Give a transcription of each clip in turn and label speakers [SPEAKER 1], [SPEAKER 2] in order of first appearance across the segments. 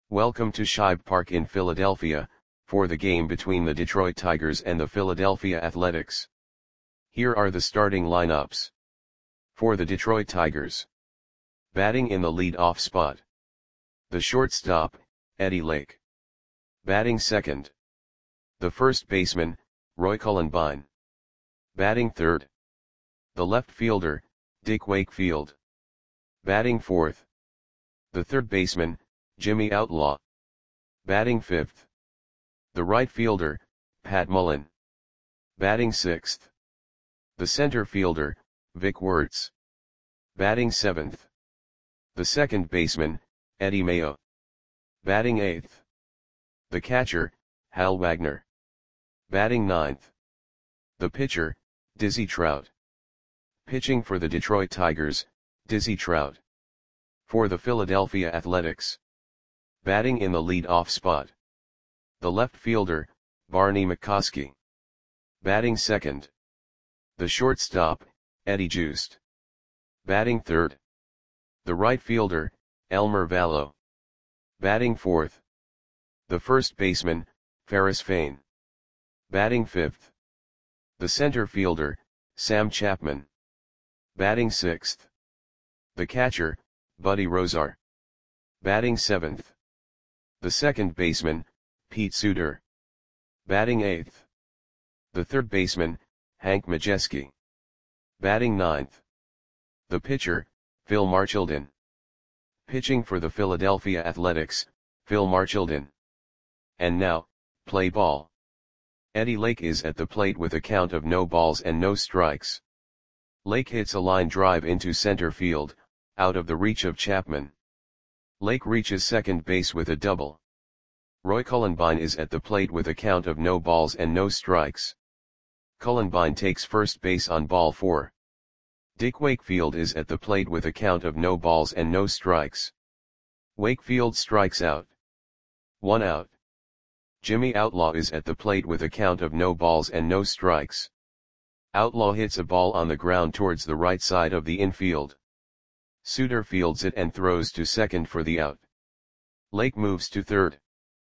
[SPEAKER 1] Welcome to Shibe Park in Philadelphia, for the game between the Detroit Tigers and the Philadelphia Athletics. Here are the starting lineups. For the Detroit Tigers. Batting in the lead-off spot. The shortstop, Eddie Lake. Batting second. The first baseman, Roy Cullenbine. Batting third. The left fielder, Dick Wakefield. Batting fourth. The third baseman, Jimmy Outlaw. Batting fifth. The right fielder, Pat Mullen. Batting sixth. The center fielder, Vic Wertz. Batting seventh. The second baseman, Eddie Mayo. Batting eighth. The catcher, Hal Wagner. Batting ninth. The pitcher, Dizzy Trout. Pitching for the Detroit Tigers, Dizzy Trout. For the Philadelphia Athletics. Batting in the lead-off spot. The left fielder, Barney McCoskey. Batting second. The shortstop, Eddie Joost. Batting third. The right fielder, Elmer Vallow. Batting fourth. The first baseman, Ferris Fain. Batting fifth. The center fielder, Sam Chapman. Batting sixth. The catcher, Buddy Rozar. Batting seventh. The second baseman, Pete Suter. Batting eighth. The third baseman, Hank Majeski. Batting ninth. The pitcher, Phil Marchildon. Pitching for the Philadelphia Athletics, Phil Marchildon. And now, play ball. Eddie Lake is at the plate with a count of no balls and no strikes. Lake hits a line drive into center field, out of the reach of Chapman. Lake reaches second base with a double. Roy Cullenbine is at the plate with a count of no balls and no strikes. Cullenbine takes first base on ball 4. Dick Wakefield is at the plate with a count of no balls and no strikes. Wakefield strikes out. 1 out. Jimmy Outlaw is at the plate with a count of no balls and no strikes. Outlaw hits a ball on the ground towards the right side of the infield. Suter fields it and throws to second for the out. Lake moves to third.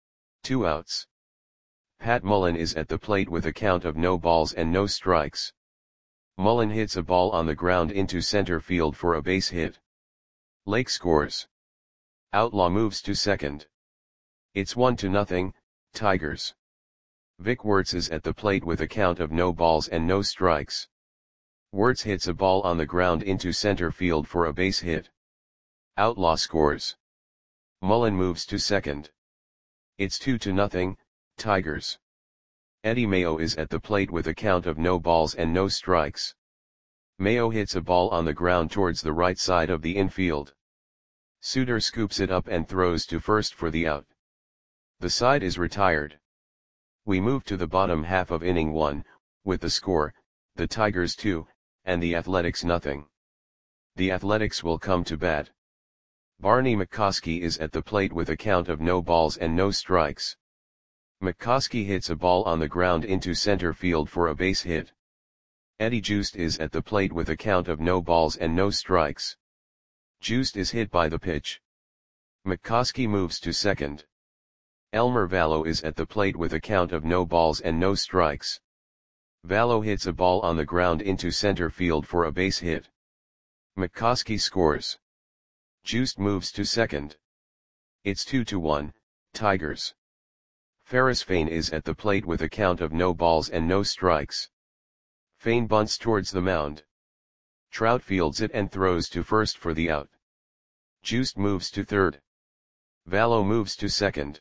[SPEAKER 1] 2 outs. Pat Mullen is at the plate with a count of no balls and no strikes. Mullen hits a ball on the ground into center field for a base hit. Lake scores. Outlaw moves to second. It's 1-0, Tigers. Vic Wertz is at the plate with a count of no balls and no strikes. Wertz hits a ball on the ground into center field for a base hit. Outlaw scores. Mullen moves to second. It's 2-0, Tigers. Eddie Mayo is at the plate with a count of no balls and no strikes. Mayo hits a ball on the ground towards the right side of the infield. Suter scoops it up and throws to first for the out. The side is retired. We move to the bottom half of inning 1, with the score, the Tigers 2, and the Athletics 0. The Athletics will come to bat. Barney McCoskey is at the plate with a count of no balls and no strikes. McCoskey hits a ball on the ground into center field for a base hit. Eddie Joost is at the plate with a count of no balls and no strikes. Joost is hit by the pitch. McCoskey moves to second. Elmer Vallow is at the plate with a count of no balls and no strikes. Vallow hits a ball on the ground into center field for a base hit. McCoskey scores. Joost moves to second. It's 2-1, Tigers. Ferris Fain is at the plate with a count of no balls and no strikes. Fain bunts towards the mound. Trout fields it and throws to first for the out. Joost moves to third. Vallow moves to second.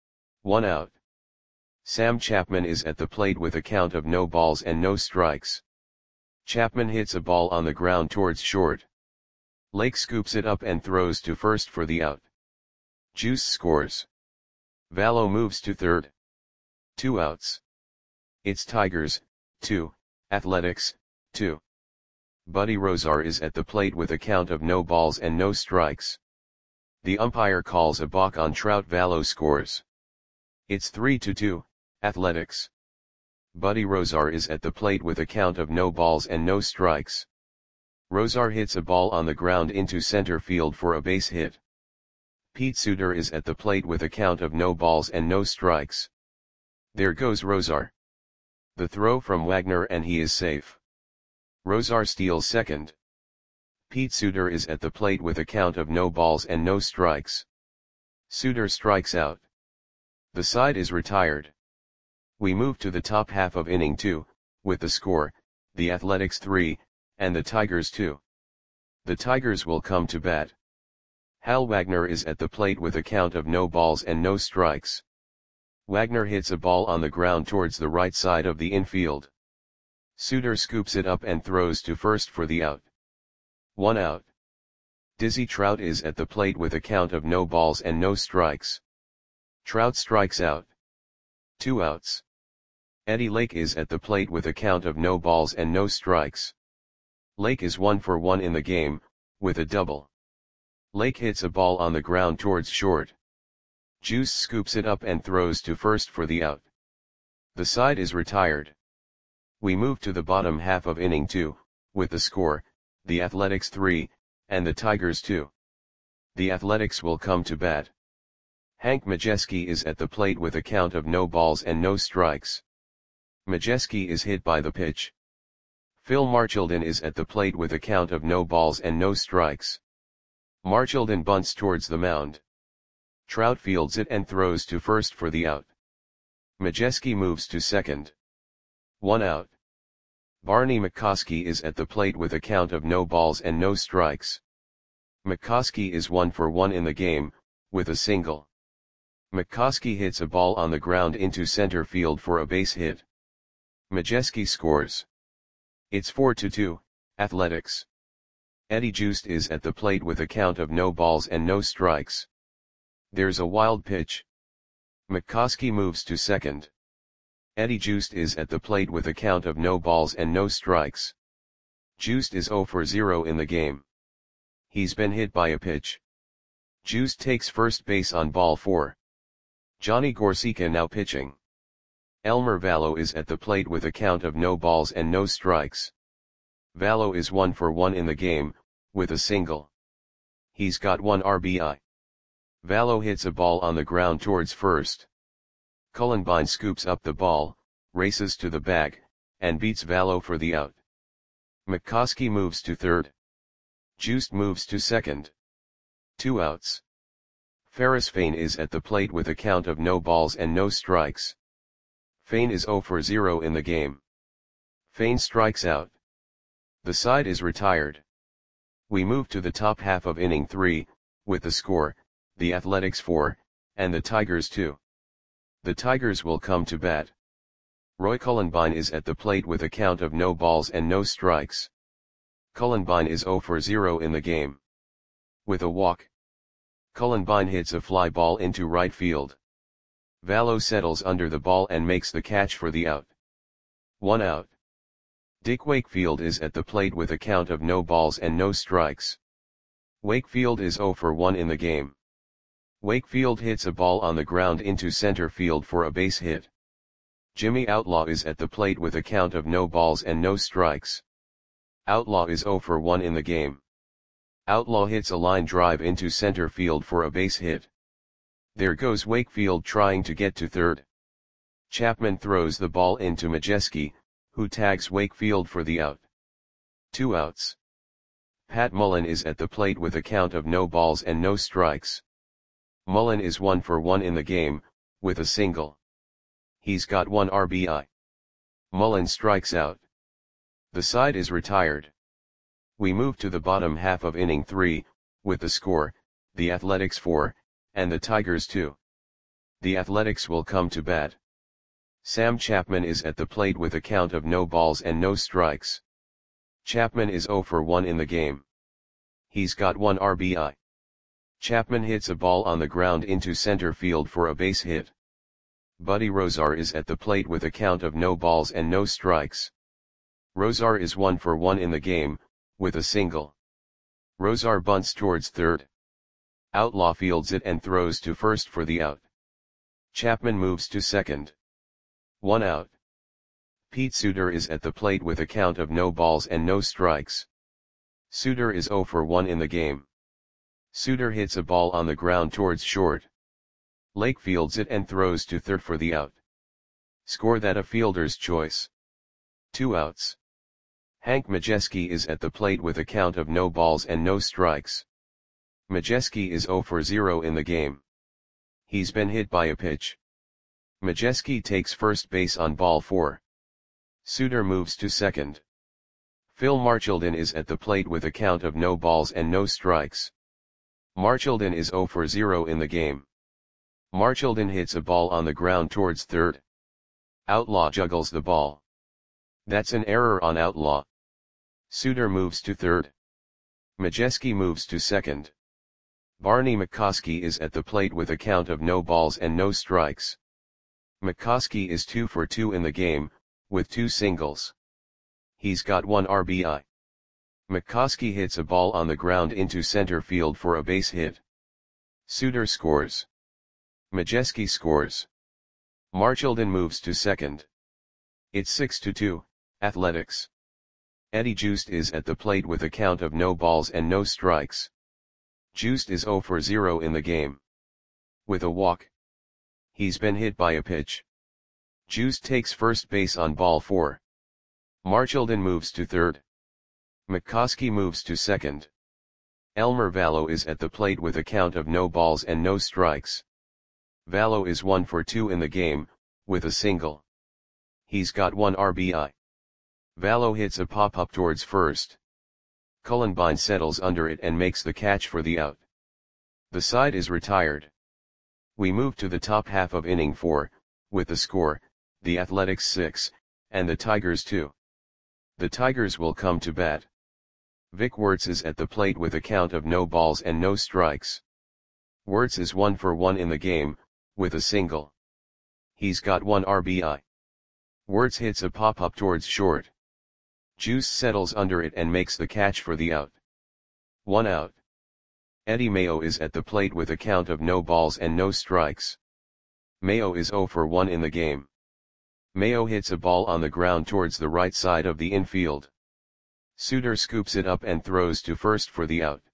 [SPEAKER 1] 1 out. Sam Chapman is at the plate with a count of no balls and no strikes. Chapman hits a ball on the ground towards short. Lake scoops it up and throws to first for the out. Joost scores. Vallow moves to third. 2 outs. It's Tigers, 2, Athletics, 2. Buddy Rozar is at the plate with a count of no balls and no strikes. The umpire calls a balk on Trout. Vallow scores. It's 3-2, Athletics. Buddy Rozar is at the plate with a count of no balls and no strikes. Rozar hits a ball on the ground into center field for a base hit. Pete Suter is at the plate with a count of no balls and no strikes. There goes Rosar. The throw from Wagner and he is safe. Rosar steals second. Pete Suter is at the plate with a count of no balls and no strikes. Suter strikes out. The side is retired. We move to the top half of inning 2, with the score, the Athletics 3, and the Tigers 2. The Tigers will come to bat. Hal Wagner is at the plate with a count of no balls and no strikes. Wagner hits a ball on the ground towards the right side of the infield. Suter scoops it up and throws to first for the out. 1 out. Dizzy Trout is at the plate with a count of no balls and no strikes. Trout strikes out. 2 outs. Eddie Lake is at the plate with a count of no balls and no strikes. Lake is 1 for 1 in the game, with a double. Lake hits a ball on the ground towards short. Juice scoops it up and throws to first for the out. The side is retired. We move to the bottom half of inning 2, with the score, the Athletics 3, and the Tigers 2. The Athletics will come to bat. Hank Majeski is at the plate with a count of no balls and no strikes. Majeski is hit by the pitch. Phil Marchildon is at the plate with a count of no balls and no strikes. Marchildon bunts towards the mound. Trout fields it and throws to first for the out. Majeski moves to second. 1 out. Barney McCoskey is at the plate with a count of no balls and no strikes. McCoskey is 1 for 1 in the game, with a single. McCoskey hits a ball on the ground into center field for a base hit. Majeski scores. It's 4-2, Athletics. Eddie Juiced is at the plate with a count of no balls and no strikes. There's a wild pitch. McCoskey moves to second. Eddie Juiced is at the plate with a count of no balls and no strikes. Juiced is 0 for 0 in the game. He's been hit by a pitch. Juiced takes first base on ball 4. Johnny Gorsica now pitching. Elmer Vallo is at the plate with a count of no balls and no strikes. Vallo is 1 for 1 in the game, with a single. He's got 1 RBI. Vallo hits a ball on the ground towards first. Cullenbine scoops up the ball, races to the bag, and beats Vallo for the out. McCoskey moves to third. Juiced moves to second. 2 outs. Ferris Fain is at the plate with a count of no balls and no strikes. Fain is 0 for 0 in the game. Fain strikes out. The side is retired. We move to the top half of inning 3, with the score, the Athletics 4, and the Tigers 2. The Tigers will come to bat. Roy Cullenbine is at the plate with a count of no balls and no strikes. Cullenbine is 0 for 0 in the game. With a walk. Cullenbine hits a fly ball into right field. Vallo settles under the ball and makes the catch for the out. 1 out. Dick Wakefield is at the plate with a count of no balls and no strikes. Wakefield is 0 for 1 in the game. Wakefield hits a ball on the ground into center field for a base hit. Jimmy Outlaw is at the plate with a count of no balls and no strikes. Outlaw is 0 for 1 in the game. Outlaw hits a line drive into center field for a base hit. There goes Wakefield trying to get to third. Chapman throws the ball into Majeski, who tags Wakefield for the out. 2 outs. Pat Mullen is at the plate with a count of no balls and no strikes. Mullen is 1 for 1 in the game, with a single. He's got 1 RBI. Mullen strikes out. The side is retired. We move to the bottom half of inning 3, with the score, the Athletics 4, and the Tigers 2. The Athletics will come to bat. Sam Chapman is at the plate with a count of no balls and no strikes. Chapman is 0 for 1 in the game. He's got 1 RBI. Chapman hits a ball on the ground into center field for a base hit. Buddy Rosar is at the plate with a count of no balls and no strikes. Rosar is 1 for 1 in the game, with a single. Rosar bunts towards third. Outlaw fields it and throws to first for the out. Chapman moves to second. 1 out. Pete Suter is at the plate with a count of no balls and no strikes. Suter is 0 for 1 in the game. Suitor hits a ball on the ground towards short. Lake fields it and throws to third for the out. Score that a fielder's choice. 2 outs. Hank Majeski is at the plate with a count of no balls and no strikes. Majeski is 0 for 0 in the game. He's been hit by a pitch. Majeski takes first base on ball 4. Suitor moves to second. Phil Marchildon is at the plate with a count of no balls and no strikes. Marchildon is 0 for 0 in the game. Marchildon hits a ball on the ground towards third. Outlaw juggles the ball. That's an error on Outlaw. Suitor moves to third. Majeski moves to second. Barney McCoskey is at the plate with a count of no balls and no strikes. McCoskey is 2 for 2 in the game, with 2 singles. He's got 1 RBI. McCoskey hits a ball on the ground into center field for a base hit. Suitor scores. Majeski scores. Marchildon moves to second. It's 6-2, Athletics. Eddie Joost is at the plate with a count of no balls and no strikes. Joost is 0 for 0 in the game. With a walk. He's been hit by a pitch. Joost takes first base on ball 4. Marchildon moves to third. McCoskey moves to second. Elmer Vallow is at the plate with a count of no balls and no strikes. Vallow is 1 for 2 in the game, with a single. He's got 1 RBI. Vallow hits a pop-up towards first. Cullenbine settles under it and makes the catch for the out. The side is retired. We move to the top half of inning 4, with the score, the Athletics 6, and the Tigers 2. The Tigers will come to bat. Vic Wertz is at the plate with a count of no balls and no strikes. Wertz is 1 for 1 in the game, with a single. He's got 1 RBI. Wertz hits a pop-up towards short. Juice settles under it and makes the catch for the out. 1 out. Eddie Mayo is at the plate with a count of no balls and no strikes. Mayo is 0 for 1 in the game. Mayo hits a ball on the ground towards the right side of the infield. Suitor scoops it up and throws to first for the out.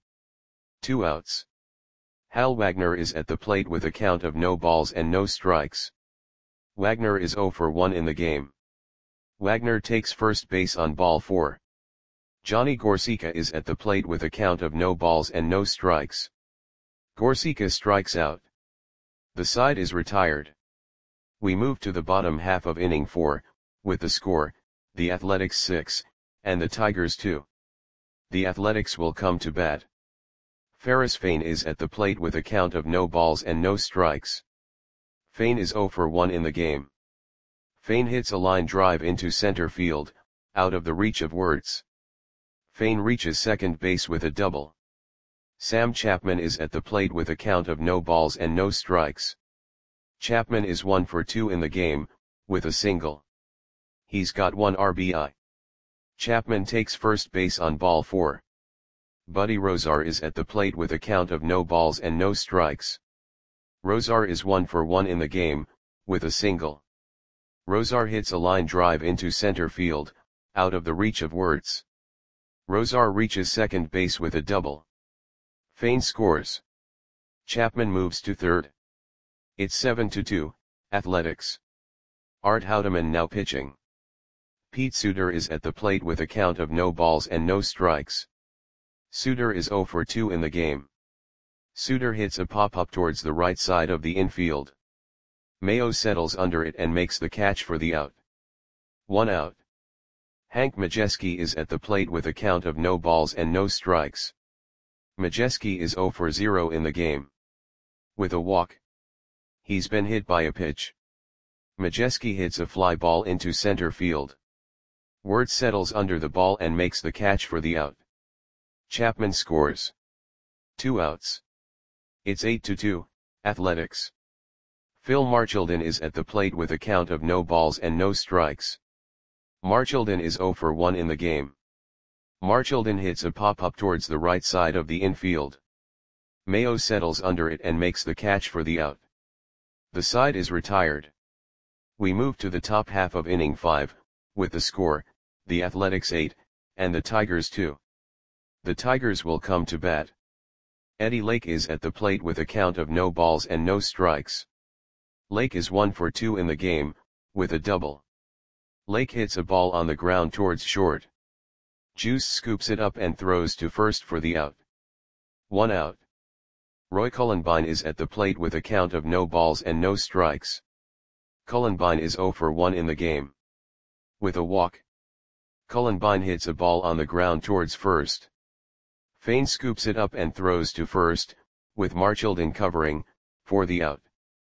[SPEAKER 1] 2 outs. Hal Wagner is at the plate with a count of no balls and no strikes. Wagner is 0 for 1 in the game. Wagner takes first base on ball 4. Johnny Gorsica is at the plate with a count of no balls and no strikes. Gorsica strikes out. The side is retired. We move to the bottom half of inning 4, with the score, the Athletics 6, and the Tigers 2. The Athletics will come to bat. Ferris Fain is at the plate with a count of no balls and no strikes. Fain is 0 for 1 in the game. Fain hits a line drive into center field, out of the reach of Wertz. Fain reaches second base with a double. Sam Chapman is at the plate with a count of no balls and no strikes. Chapman is 1 for 2 in the game, with a single. He's got 1 RBI. Chapman takes first base on ball 4. Buddy Rozar is at the plate with a count of no balls and no strikes. Rozar is 1 for 1 in the game, with a single. Rozar hits a line drive into center field, out of the reach of Wertz. Rozar reaches second base with a double. Fain scores. Chapman moves to third. It's 7-2, Athletics. Art Houdeman now pitching. Pete Suitor is at the plate with a count of no balls and no strikes. Suitor is 0 for 2 in the game. Suitor hits a pop-up towards the right side of the infield. Mayo settles under it and makes the catch for the out. 1 out. Hank Majeski is at the plate with a count of no balls and no strikes. Majeski is 0 for 0 in the game. With a walk. He's been hit by a pitch. Majeski hits a fly ball into center field. Wertz settles under the ball and makes the catch for the out. Chapman scores. 2 outs. It's 8-2, Athletics. Phil Marchildon is at the plate with a count of no balls and no strikes. Marchildon is 0 for 1 in the game. Marchildon hits a pop-up towards the right side of the infield. Mayo settles under it and makes the catch for the out. The side is retired. We move to the top half of inning 5, with the score, the Athletics 8, and the Tigers 2. The Tigers will come to bat. Eddie Lake is at the plate with a count of no balls and no strikes. Lake is 1 for 2 in the game, with a double. Lake hits a ball on the ground towards short. Juice scoops it up and throws to first for the out. 1 out. Roy Cullenbine is at the plate with a count of no balls and no strikes. Cullenbine is 0 for 1 in the game. With a walk. Cullenbine hits a ball on the ground towards first. Fane scoops it up and throws to first, with Marchildon covering, for the out.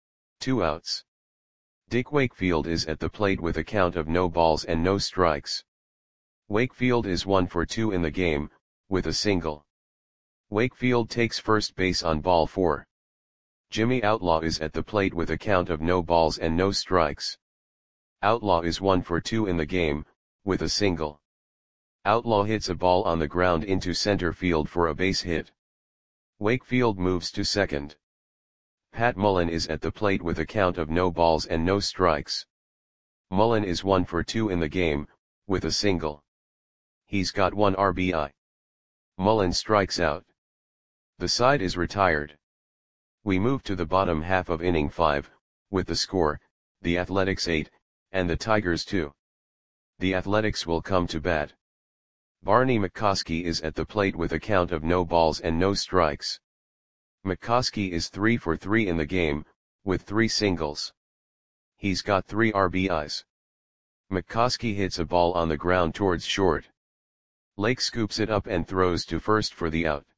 [SPEAKER 1] 2 outs. Dick Wakefield is at the plate with a count of no balls and no strikes. Wakefield is 1 for 2 in the game, with a single. Wakefield takes first base on ball 4. Jimmy Outlaw is at the plate with a count of no balls and no strikes. Outlaw is 1 for 2 in the game, with a single. Outlaw hits a ball on the ground into center field for a base hit. Wakefield moves to second. Pat Mullen is at the plate with a count of no balls and no strikes. Mullen is 1 for 2 in the game, with a single. He's got 1 RBI. Mullen strikes out. The side is retired. We move to the bottom half of inning 5, with the score, the Athletics 8, and the Tigers 2. The Athletics will come to bat. Barney McCoskey is at the plate with a count of no balls and no strikes. McCoskey is 3 for 3 in the game, with 3 singles. He's got 3 RBIs. McCoskey hits a ball on the ground towards short. Lake scoops it up and throws to first for the out.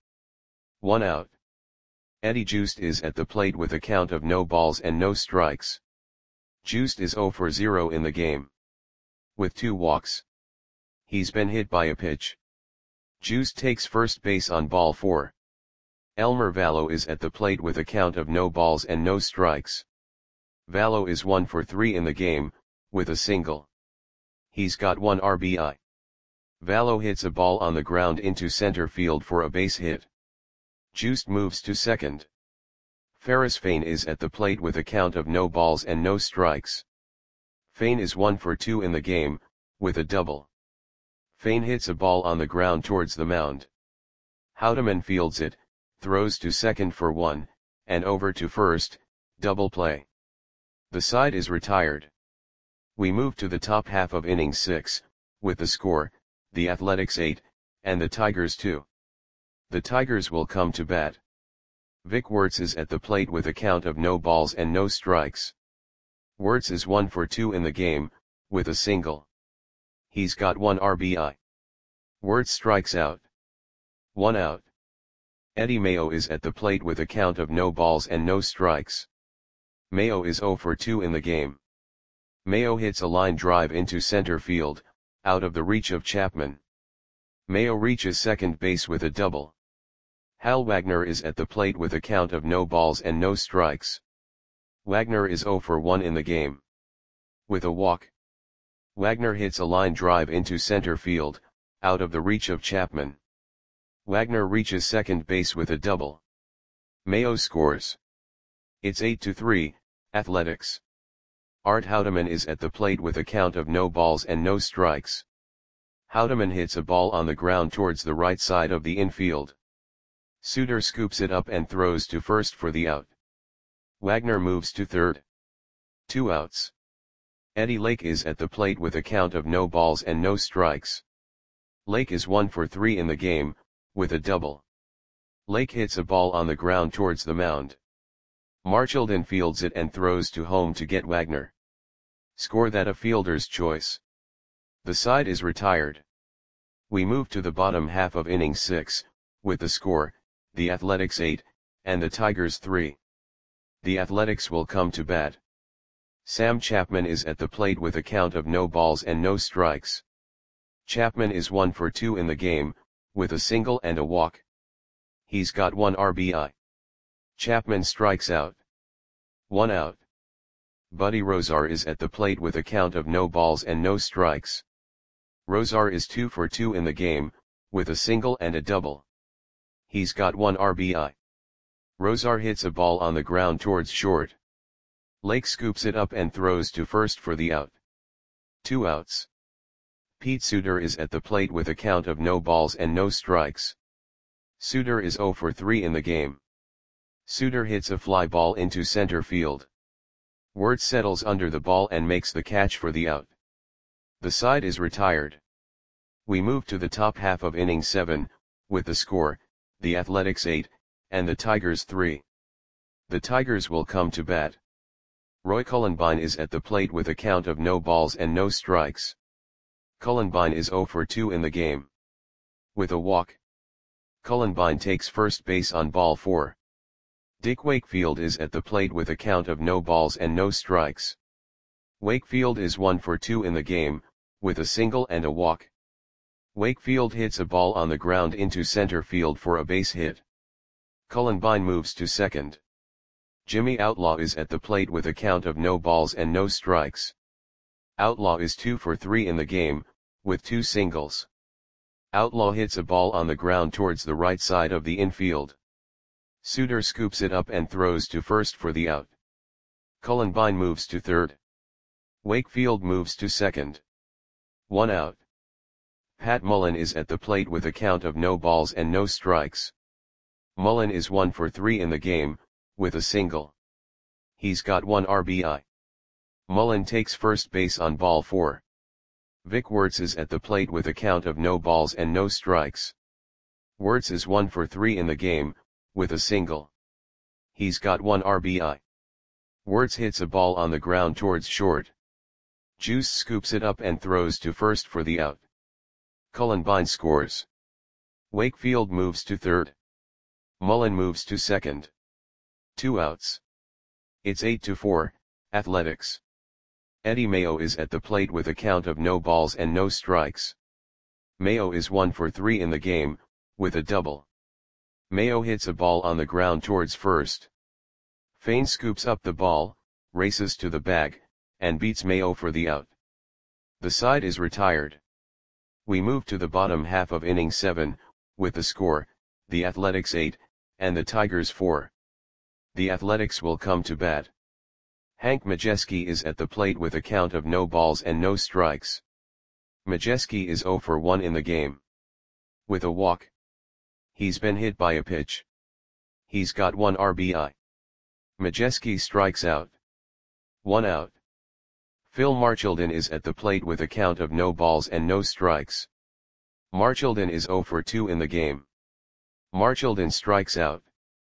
[SPEAKER 1] 1 out. Eddie Juiced is at the plate with a count of no balls and no strikes. Juiced is 0 for 0 in the game. With 2 walks. He's been hit by a pitch. Juiced takes first base on ball 4. Elmer Vallow is at the plate with a count of no balls and no strikes. Vallow is 1 for 3 in the game, with a single. He's got 1 RBI. Vallow hits a ball on the ground into center field for a base hit. Juiced moves to second. Ferris Fane is at the plate with a count of no balls and no strikes. Fane is 1 for 2 in the game, with a double. Fane hits a ball on the ground towards the mound. Houdeman fields it, throws to second for 1, and over to first, double play. The side is retired. We move to the top half of inning 6, with the score, the Athletics 8, and the Tigers 2. The Tigers will come to bat. Vic Wertz is at the plate with a count of no balls and no strikes. Wertz is 1 for 2 in the game, with a single. He's got 1 RBI. Wertz strikes out. 1 out. Eddie Mayo is at the plate with a count of no balls and no strikes. Mayo is 0 for 2 in the game. Mayo hits a line drive into center field, out of the reach of Chapman. Mayo reaches second base with a double. Hal Wagner is at the plate with a count of no balls and no strikes. Wagner is 0 for 1 in the game. With a walk. Wagner hits a line drive into center field, out of the reach of Chapman. Wagner reaches second base with a double. Mayo scores. It's 8-3, Athletics. Art Houdeman is at the plate with a count of no balls and no strikes. Houdeman hits a ball on the ground towards the right side of the infield. Suter scoops it up and throws to first for the out. Wagner moves to third. 2 outs. Eddie Lake is at the plate with a count of no balls and no strikes. Lake is 1 for 3 in the game, with a double. Lake hits a ball on the ground towards the mound. Marchildon fields it and throws to home to get Wagner. Score that a fielder's choice. The side is retired. We move to the bottom half of inning 6, with the score, the Athletics 8, and the Tigers 3. The Athletics will come to bat. Sam Chapman is at the plate with a count of no balls and no strikes. Chapman is 1 for 2 in the game, with a single and a walk. He's got 1 RBI. Chapman strikes out. 1 out. Buddy Rozar is at the plate with a count of no balls and no strikes. Rozar is 2 for 2 in the game, with a single and a double. He's got 1 RBI. Rozar hits a ball on the ground towards short. Lake scoops it up and throws to first for the out. 2 outs. Pete Suter is at the plate with a count of no balls and no strikes. Suter is 0 for 3 in the game. Suter hits a fly ball into center field. Wirtz settles under the ball and makes the catch for the out. The side is retired. We move to the top half of inning 7, with the score, the Athletics 8, and the Tigers 3. The Tigers will come to bat. Roy Cullenbine is at the plate with a count of no balls and no strikes. Cullenbine is 0 for 2 in the game. With a walk, Cullenbine takes first base on ball 4. Dick Wakefield is at the plate with a count of no balls and no strikes. Wakefield is 1 for 2 in the game, with a single and a walk. Wakefield hits a ball on the ground into center field for a base hit. Cullenbine moves to second. Jimmy Outlaw is at the plate with a count of no balls and no strikes. Outlaw is 2 for 3 in the game, with 2 singles. Outlaw hits a ball on the ground towards the right side of the infield. Suter scoops it up and throws to first for the out. Cullenbine moves to third. Wakefield moves to second. 1 out. Pat Mullen is at the plate with a count of no balls and no strikes. Mullen is 1 for 3 in the game, with a single. He's got 1 RBI. Mullen takes first base on ball 4. Vic Wirtz is at the plate with a count of no balls and no strikes. Wirtz is 1 for 3 in the game, with a single. He's got 1 RBI. Wirtz hits a ball on the ground towards short. Juice scoops it up and throws to first for the out. Cullenbine scores. Wakefield moves to third. Mullen moves to second. 2 outs. It's 8-4, Athletics. Eddie Mayo is at the plate with a count of no balls and no strikes. Mayo is 1 for 3 in the game, with a double. Mayo hits a ball on the ground towards first. Fain scoops up the ball, races to the bag, and beats Mayo for the out. The side is retired. We move to the bottom half of inning 7, with the score, the Athletics 8, and the Tigers 4. The Athletics will come to bat. Hank Majeski is at the plate with a count of no balls and no strikes. Majeski is 0 for 1 in the game. With a walk. He's been hit by a pitch. He's got 1 RBI. Majeski strikes out. 1 out. Phil Marchildon is at the plate with a count of no balls and no strikes. Marchildon is 0 for 2 in the game. Marchildon strikes out.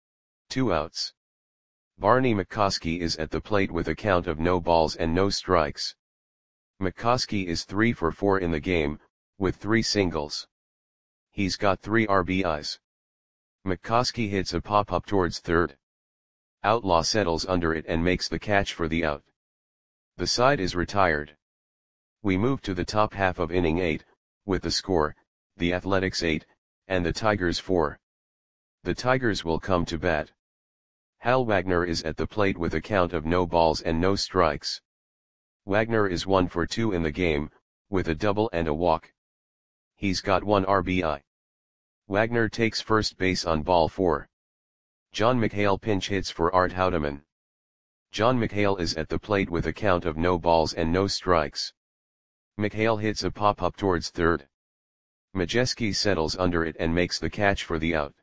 [SPEAKER 1] 2 outs. Barney McCoskey is at the plate with a count of no balls and no strikes. McCoskey is 3 for 4 in the game, with 3 singles. He's got 3 RBIs. McCoskey hits a pop-up towards third. Outlaw settles under it and makes the catch for the out. The side is retired. We move to the top half of inning 8, with the score, the Athletics 8, and the Tigers 4. The Tigers will come to bat. Hal Wagner is at the plate with a count of no balls and no strikes. Wagner is 1 for 2 in the game, with a double and a walk. He's got 1 RBI. Wagner takes first base on ball 4. John McHale pinch hits for Art Houdeman. John McHale is at the plate with a count of no balls and no strikes. McHale hits a pop-up towards third. Majeski settles under it and makes the catch for the out.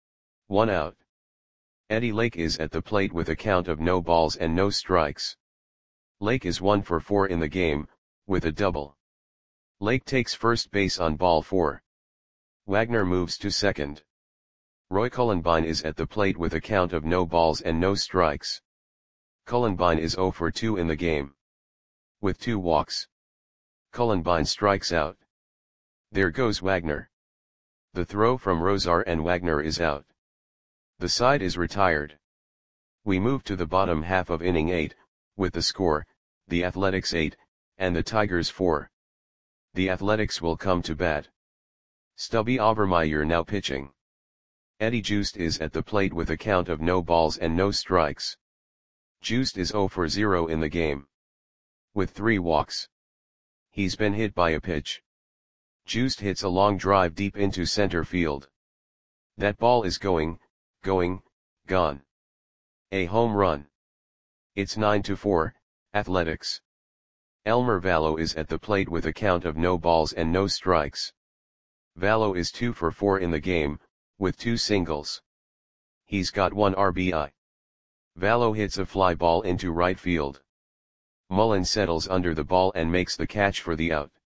[SPEAKER 1] 1 out. Eddie Lake is at the plate with a count of no balls and no strikes. Lake is 1 for 4 in the game, with a double. Lake takes first base on ball 4. Wagner moves to second. Roy Cullenbine is at the plate with a count of no balls and no strikes. Cullenbine is 0 for 2 in the game. With 2 walks. Cullenbine strikes out. There goes Wagner. The throw from Rosar and Wagner is out. The side is retired. We move to the bottom half of inning 8, with the score, the Athletics 8, and the Tigers 4. The Athletics will come to bat. Stubby Overmeyer now pitching. Eddie Juiced is at the plate with a count of no balls and no strikes. Juiced is 0 for 0 in the game. With 3 walks. He's been hit by a pitch. Juiced hits a long drive deep into center field. That ball is going, gone. A home run. It's 9-4, Athletics. Elmer Vallow is at the plate with a count of no balls and no strikes. Vallow is 2 for 4 in the game, with 2 singles. He's got 1 RBI. Vallo hits a fly ball into right field. Mullen settles under the ball and makes the catch for the out.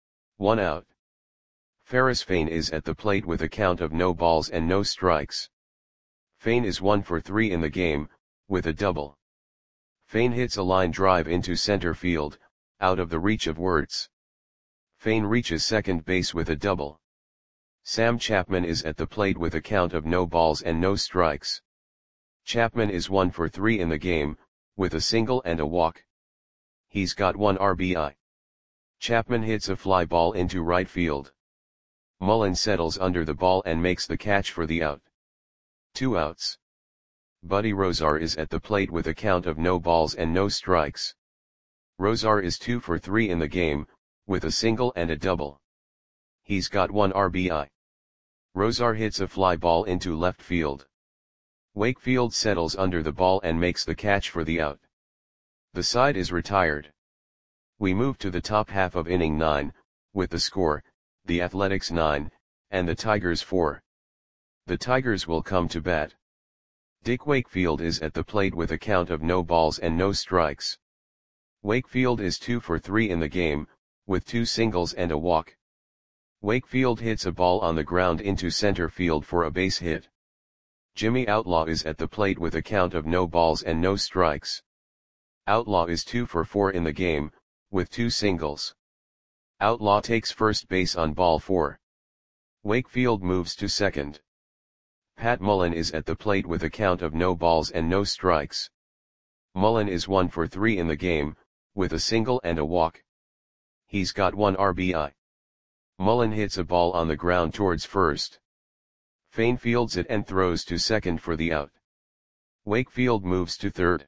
[SPEAKER 1] 1 out. Ferris Fain is at the plate with a count of no balls and no strikes. Fain is 1 for 3 in the game, with a double. Fain hits a line drive into center field, out of the reach of Wirtz. Fain reaches second base with a double. Sam Chapman is at the plate with a count of no balls and no strikes. Chapman is 1 for 3 in the game, with a single and a walk. He's got 1 RBI. Chapman hits a fly ball into right field. Mullen settles under the ball and makes the catch for the out. 2 outs. Buddy Rozar is at the plate with a count of no balls and no strikes. Rozar is 2 for 3 in the game, with a single and a double. He's got 1 RBI. Rozar hits a fly ball into left field. Wakefield settles under the ball and makes the catch for the out. The side is retired. We move to the top half of inning 9, with the score, the Athletics 9, and the Tigers 4. The Tigers will come to bat. Dick Wakefield is at the plate with a count of no balls and no strikes. Wakefield is 2 for 3 in the game, with 2 singles and a walk. Wakefield hits a ball on the ground into center field for a base hit. Jimmy Outlaw is at the plate with a count of no balls and no strikes. Outlaw is 2 for 4 in the game, with 2 singles. Outlaw takes first base on ball 4. Wakefield moves to second. Pat Mullen is at the plate with a count of no balls and no strikes. Mullen is 1 for 3 in the game, with a single and a walk. He's got 1 RBI. Mullen hits a ball on the ground towards first. Fain fields it and throws to second for the out. Wakefield moves to third.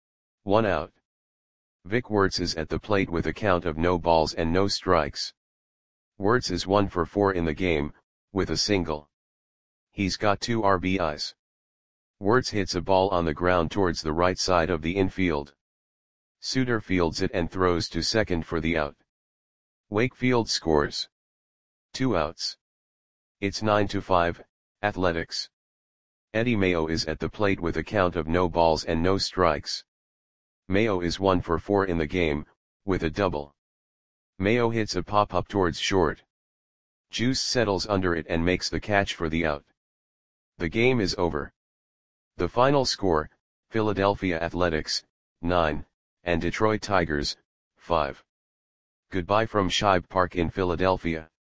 [SPEAKER 1] 1 out. Vic Wirtz is at the plate with a count of no balls and no strikes. Wirtz is 1 for 4 in the game, with a single. He's got 2 RBIs. Wirtz hits a ball on the ground towards the right side of the infield. Suter fields it and throws to second for the out. Wakefield scores. 2 outs. It's 9-5, Athletics. Eddie Mayo is at the plate with a count of no balls and no strikes. Mayo is 1 for 4 in the game, with a double. Mayo hits a pop-up towards short. Juice settles under it and makes the catch for the out. The game is over. The final score, Philadelphia Athletics, 9, and Detroit Tigers, 5. Goodbye from Shibe Park in Philadelphia.